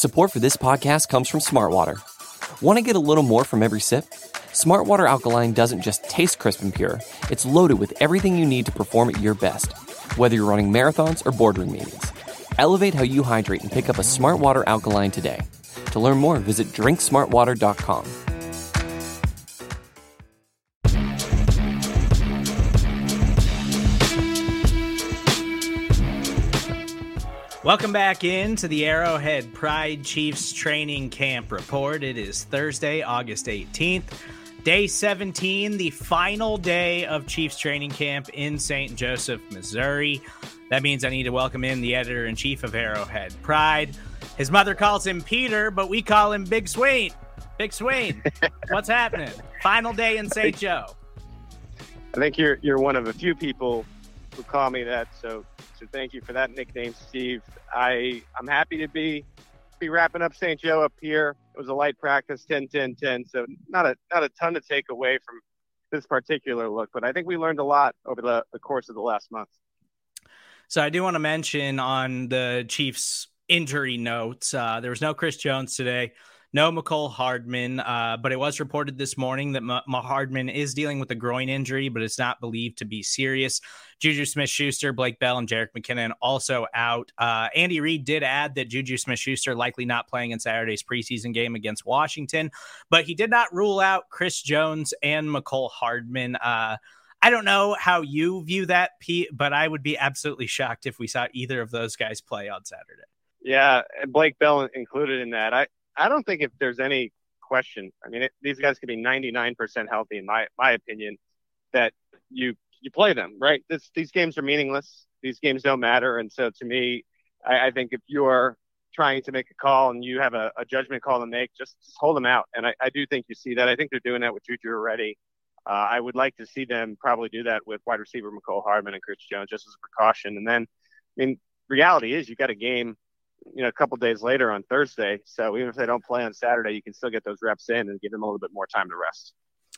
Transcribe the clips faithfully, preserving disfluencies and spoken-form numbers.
Support for this podcast comes from Smartwater. Want to get a little more from every sip? Smartwater Alkaline doesn't just taste crisp and pure, it's loaded with everything you need to perform at your best, whether you're running marathons or boardroom meetings. Elevate how you hydrate and pick up a Smartwater Alkaline today. To learn more, visit drink smartwater dot com. Welcome back into the Arrowhead Pride Chiefs Training Camp Report. It is Thursday, August eighteenth, day seventeen, the final day of Chiefs Training Camp in Saint Joseph, Missouri. That means I need to welcome in the editor-in-chief of Arrowhead Pride. His mother calls him Peter, but we call him Big Swain. Big Swain, what's happening? Final day in Saint Joe. I think you're you're one of a few people who call me that, so so thank you for that nickname, Steve. I I'm happy to be be wrapping up Saint Joe up here. It was a light practice, ten ten ten, so not a not a ton to take away from this particular look, but I think we learned a lot over the, the course of the last month. So I do want to mention on the Chiefs injury notes, uh, there was no Chris Jones today. No McCole Hardman, uh, but it was reported this morning that M- M- Hardman is dealing with a groin injury, but it's not believed to be serious. Juju Smith-Schuster, Blake Bell, and Jerick McKinnon also out. Uh, Andy Reid did add that Juju Smith-Schuster likely not playing in Saturday's preseason game against Washington, but he did not rule out Chris Jones and McCole Hardman. Uh, I don't know how you view that, Pete, but I would be absolutely shocked if we saw either of those guys play on Saturday. Yeah, and Blake Bell included in that. I I don't think if there's any question, I mean, it, these guys could be ninety-nine percent healthy, in my my opinion, that you you play them, right? This, these games are meaningless. These games don't matter. And so to me, I, I think if you're trying to make a call and you have a, a judgment call to make, just, just hold them out. And I, I do think you see that. I think they're doing that with Juju already. Uh, I would like to see them probably do that with wide receiver McCole Hardman and Chris Jones just as a precaution. And then, I mean, reality is you got a game, you know, a couple days later on Thursday. So even if they don't play on Saturday, you can still get those reps in and give them a little bit more time to rest.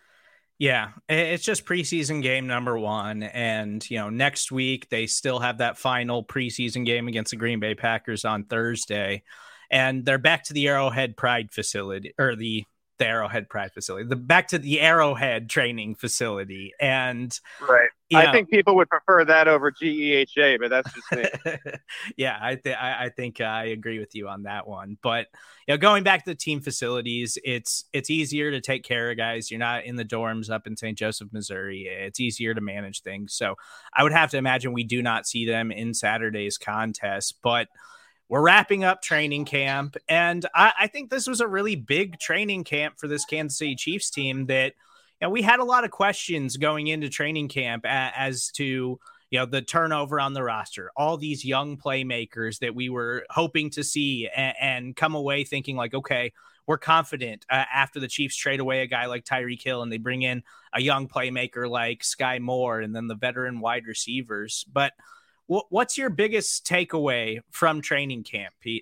Yeah, it's just preseason game number one. And, you know, next week they still have that final preseason game against the Green Bay Packers on Thursday. And they're back to the Arrowhead Pride facility or the the Arrowhead Pride facility, the back to the Arrowhead training facility. And right. I know, think people would prefer that over G E H A, but that's just me. yeah, I, th- I, I think I agree with you on that one. But you know, going back to the team facilities, it's it's easier to take care of guys. You're not in the dorms up in Saint Joseph, Missouri. It's easier to manage things. So I would have to imagine we do not see them in Saturday's contest, but we're wrapping up training camp. And I, I think this was a really big training camp for this Kansas City Chiefs team that, you know, we had a lot of questions going into training camp a, as to, you know, the turnover on the roster, all these young playmakers that we were hoping to see and, and come away thinking like, okay, we're confident uh, after the Chiefs trade away a guy like Tyreek Hill and they bring in a young playmaker like Sky Moore and then the veteran wide receivers. But what's your biggest takeaway from training camp, Pete?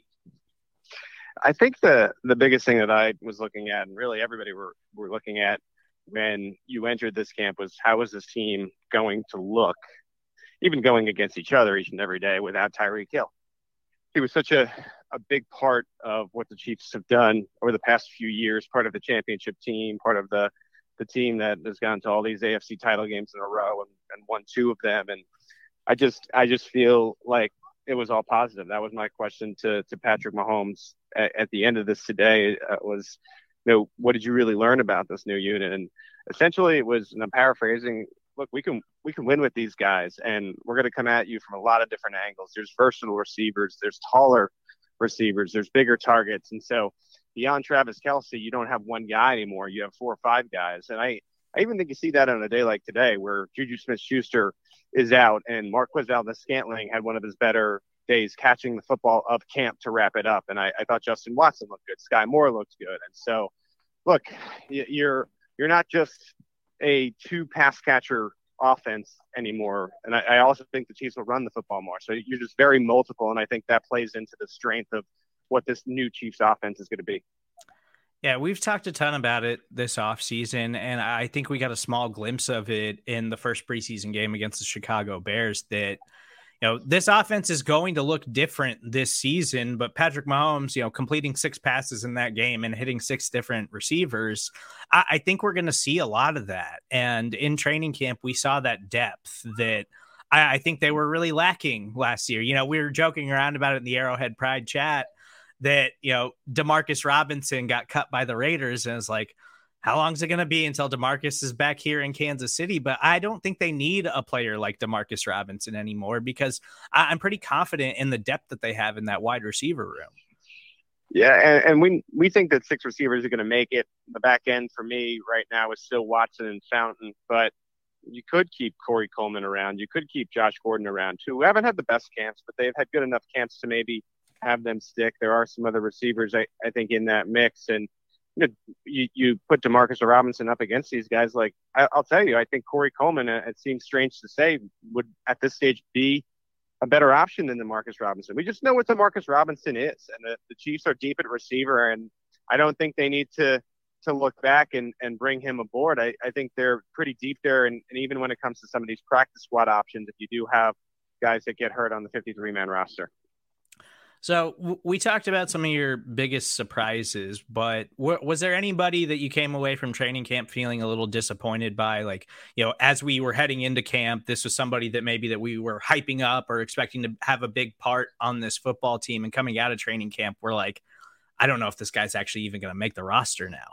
I think the, the biggest thing that I was looking at, and really everybody were, were looking at when you entered this camp, was how is this team going to look, even going against each other each and every day without Tyreek Hill. He was such a, a big part of what the Chiefs have done over the past few years, part of the championship team, part of the, the team that has gone to all these A F C title games in a row and, and won two of them. And I just, I just feel like it was all positive. That was my question to, to Patrick Mahomes at, at the end of this today. Uh, was, you know, what did you really learn about this new unit? And essentially, it was, and I'm paraphrasing. Look, we can, we can win with these guys, and we're going to come at you from a lot of different angles. There's versatile receivers, there's taller receivers, there's bigger targets, and so beyond Travis Kelce, you don't have one guy anymore. You have four or five guys, and I, I even think you see that on a day like today, where Juju Smith-Schuster is out, and Marquez Valdes-Scantling had one of his better days catching the football of camp to wrap it up. And I, I thought Justin Watson looked good. Sky Moore looked good. And so, look, you're you're not just a two pass catcher offense anymore. And I, I also think the Chiefs will run the football more. So you're just very multiple, and I think that plays into the strength of what this new Chiefs offense is going to be. Yeah, we've talked a ton about it this offseason, and I think we got a small glimpse of it in the first preseason game against the Chicago Bears that, you you know, this offense is going to look different this season, but Patrick Mahomes, you know, completing six passes in that game and hitting six different receivers, I, I think we're going to see a lot of that. And in training camp, we saw that depth that I, I think they were really lacking last year. You know, we were joking around about it in the Arrowhead Pride chat that, you know, Demarcus Robinson got cut by the Raiders, and it's like, how long is it going to be until DeMarcus is back here in Kansas City? But I don't think they need a player like DeMarcus Robinson anymore, because I, I'm pretty confident in the depth that they have in that wide receiver room. Yeah, and, and we we think that six receivers are going to make it. The back end for me right now is still Watson and Fountain, but you could keep Corey Coleman around. You could keep Josh Gordon around too. We haven't had the best camps, but they've had good enough camps to maybe have them stick. There are some other receivers, I, I think, in that mix. And you know, you, you put DeMarcus Robinson up against these guys. Like, I, I'll tell you, I think Corey Coleman, uh, it seems strange to say, would at this stage be a better option than DeMarcus Robinson. We just know what DeMarcus Robinson is. And the, the Chiefs are deep at receiver, and I don't think they need to to look back and, and bring him aboard. I, I think they're pretty deep there. And, and even when it comes to some of these practice squad options, if you do have guys that get hurt on the fifty-three man roster. So w- we talked about some of your biggest surprises, but w- was there anybody that you came away from training camp feeling a little disappointed by? Like, you know, as we were heading into camp, this was somebody that maybe that we were hyping up or expecting to have a big part on this football team, and coming out of training camp, we're like, I don't know if this guy's actually even going to make the roster now.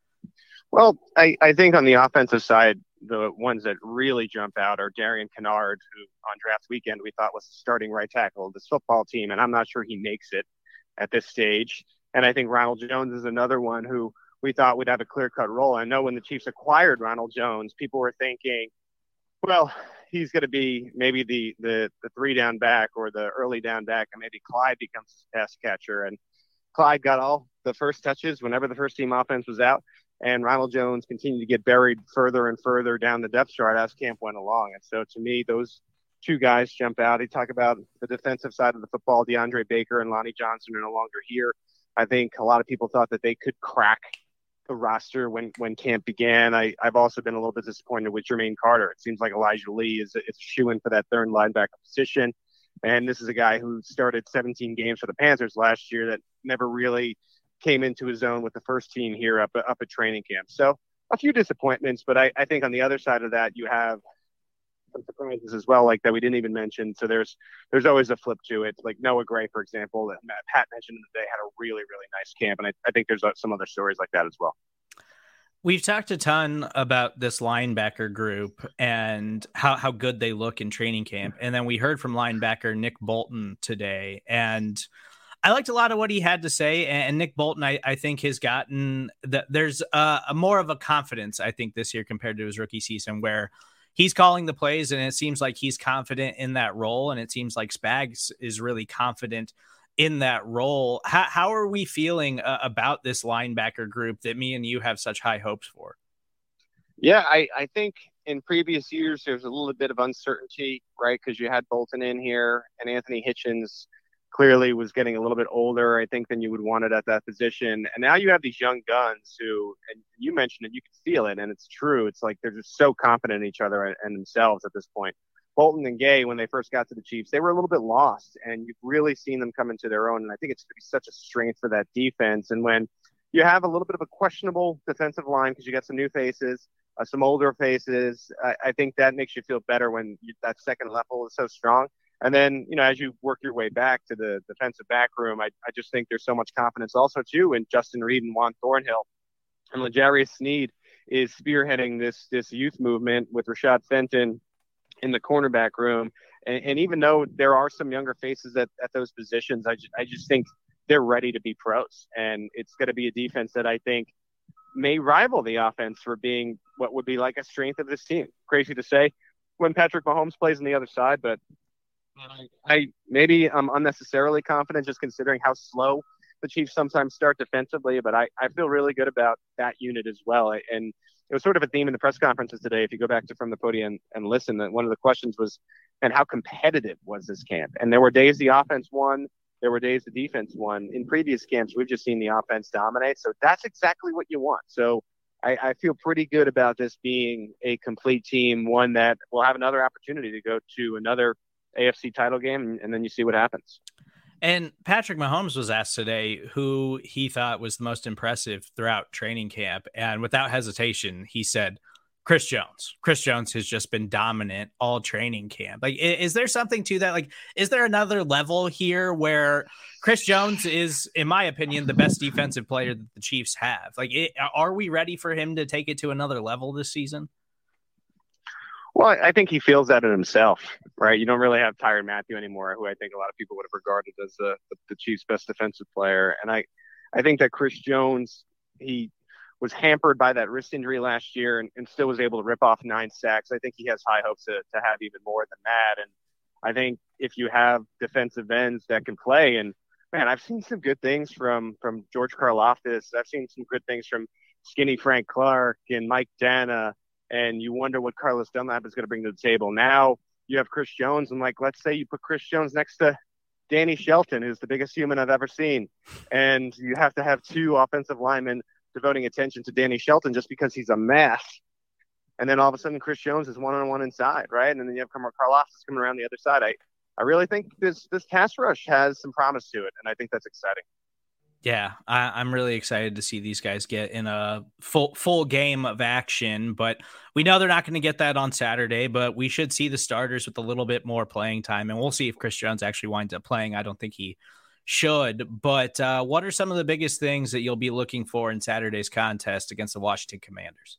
Well, I, I think on the offensive side, the ones that really jump out are Darian Kennard, who on draft weekend we thought was the starting right tackle of this football team, and I'm not sure he makes it at this stage. And I think Ronald Jones is another one who we thought would have a clear-cut role. I know when the Chiefs acquired Ronald Jones, people were thinking, well, he's going to be maybe the, the the three down back or the early down back, and maybe Clyde becomes his pass catcher. And Clyde got all the first touches whenever the first team offense was out. And Ronald Jones continued to get buried further and further down the depth chart as camp went along. And so to me, those two guys jump out. You talk about the defensive side of the football. DeAndre Baker and Lonnie Johnson are no longer here. I think a lot of people thought that they could crack the roster when, when camp began. I, I've also been a little bit disappointed with Jermaine Carter. It seems like Elijah Lee is a, is a shoo-in for that third linebacker position. And this is a guy who started seventeen games for the Panthers last year that never really came into his own with the first team here up, up at training camp. So a few disappointments, but I, I think on the other side of that, you have some surprises as well, like that we didn't even mention. So there's there's always a flip to it. Like Noah Gray, for example, that Matt, Pat mentioned today, had a really, really nice camp. And I, I think there's some other stories like that as well. We've talked a ton about this linebacker group and how, how good they look in training camp. And then we heard from linebacker Nick Bolton today, and I liked a lot of what he had to say. And Nick Bolton, I, I think, has gotten that there's a, a more of a confidence, I think, this year compared to his rookie season, where he's calling the plays and it seems like he's confident in that role. And it seems like Spags is really confident in that role. How, how are we feeling uh, about this linebacker group that me and you have such high hopes for? Yeah, I, I think in previous years, there's a little bit of uncertainty, right? Because you had Bolton in here and Anthony Hitchens clearly was getting a little bit older, I think, than you would want it at that position. And now you have these young guns who, and you mentioned it, you can feel it, and it's true. It's like they're just so confident in each other and, and themselves at this point. Bolton and Gay, when they first got to the Chiefs, they were a little bit lost, and you've really seen them come into their own. And I think it's going to be such a strength for that defense. And when you have a little bit of a questionable defensive line because you got some new faces, uh, some older faces, I, I think that makes you feel better when you, that second level is so strong. And then, you know, as you work your way back to the defensive back room, I, I just think there's so much confidence also, too, in Justin Reed and Juan Thornhill. And L'Jarius Sneed is spearheading this this youth movement with Rashad Fenton in the cornerback room. And, and even though there are some younger faces at, at those positions, I just, I just think they're ready to be pros. And it's going to be a defense that I think may rival the offense for being what would be like a strength of this team. Crazy to say when Patrick Mahomes plays on the other side, but I, I maybe I'm unnecessarily confident just considering how slow the Chiefs sometimes start defensively, but I, I feel really good about that unit as well. And it was sort of a theme in the press conferences today. If you go back to From the Podium and, and listen, that one of the questions was, and how competitive was this camp? And there were days the offense won. There were days the defense won. In previous camps, we've just seen the offense dominate. So that's exactly what you want. So I, I feel pretty good about this being a complete team, one that will have another opportunity to go to another A F C title game, and, and then you see what happens. And Patrick Mahomes was asked today who he thought was the most impressive throughout training camp. And without hesitation, he said, Chris Jones. Chris Jones has just been dominant all training camp. Like, is there something to that? Like, is there another level here where Chris Jones is, in my opinion, the best defensive player that the Chiefs have? Like, it, are we ready for him to take it to another level this season? Well, I think he feels that in himself, right? You don't really have Tyrann Mathieu anymore, who I think a lot of people would have regarded as the, the Chiefs' best defensive player. And I, I think that Chris Jones, he was hampered by that wrist injury last year and, and still was able to rip off nine sacks. I think he has high hopes to, to have even more than that. And I think if you have defensive ends that can play, and man, I've seen some good things from, from George Karlaftis. I've seen some good things from Skinny Frank Clark and Mike Dana. And you wonder what Carlos Dunlap is going to bring to the table. Now you have Chris Jones, and like, let's say you put Chris Jones next to Danny Shelton, who's the biggest human I've ever seen, and you have to have two offensive linemen devoting attention to Danny Shelton just because he's a mess. And then all of a sudden, Chris Jones is one-on-one inside, right? And then you have Karlaftis coming around the other side. I, I really think this this pass rush has some promise to it, and I think that's exciting. Yeah, I, I'm really excited to see these guys get in a full full game of action, but we know they're not going to get that on Saturday, but we should see the starters with a little bit more playing time, and we'll see if Chris Jones actually winds up playing. I don't think he should, but uh, what are some of the biggest things that you'll be looking for in Saturday's contest against the Washington Commanders?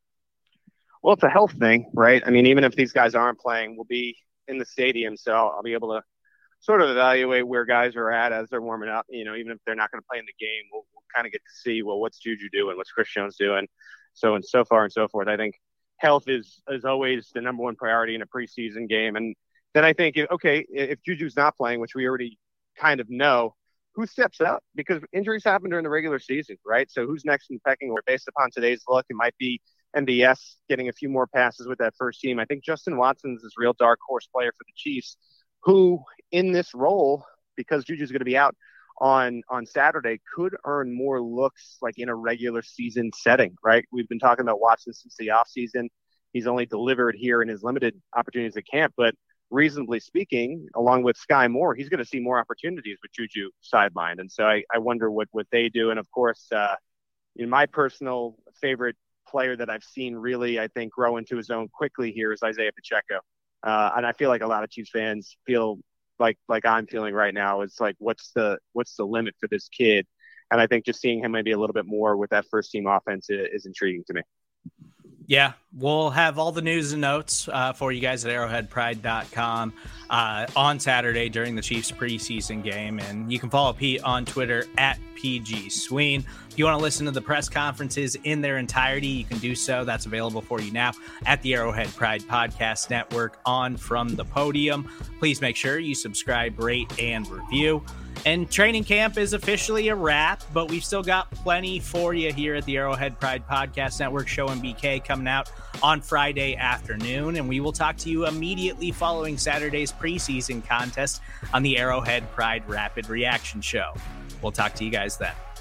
Well, it's a health thing, right? I mean, even if these guys aren't playing, we'll be in the stadium, so I'll be able to sort of evaluate where guys are at as they're warming up. You know, even if they're not going to play in the game, we'll, we'll kind of get to see, well, what's Juju doing? What's Chris Jones doing? So, and so far and so forth. I think health is, is always the number one priority in a preseason game. And then I think, okay, if Juju's not playing, which we already kind of know, who steps up? Because injuries happen during the regular season, right? So who's next in pecking order? Based upon today's look, it might be M B S getting a few more passes with that first team. I think Justin Watson's this real dark horse player for the Chiefs, who in this role, because Juju's going to be out on, on Saturday, could earn more looks like in a regular season setting, right? We've been talking about Watson since the offseason. He's only delivered here in his limited opportunities at camp, but reasonably speaking, along with Sky Moore, he's going to see more opportunities with Juju sidelined. And so I, I wonder what, what they do. And of course, uh, in my personal favorite player that I've seen really, I think, grow into his own quickly here is Isaiah Pacheco. Uh, and I feel like a lot of Chiefs fans feel like like I'm feeling right now. It's like, what's the what's the limit for this kid? And I think just seeing him maybe a little bit more with that first team offense is, is intriguing to me. Yeah, we'll have all the news and notes uh, for you guys at arrowhead pride dot com uh, on Saturday during the Chiefs preseason game. And you can follow Pete on Twitter at P G Sween. If you want to listen to the press conferences in their entirety, you can do so. That's available for you now at the Arrowhead Pride Podcast Network on From the Podium. Please make sure you subscribe, rate, and review. And training camp is officially a wrap, but we've still got plenty for you here at the Arrowhead Pride Podcast Network. Show M B K coming out on Friday afternoon, and we will talk to you immediately following Saturday's preseason contest on the Arrowhead Pride Rapid Reaction Show. We'll talk to you guys then.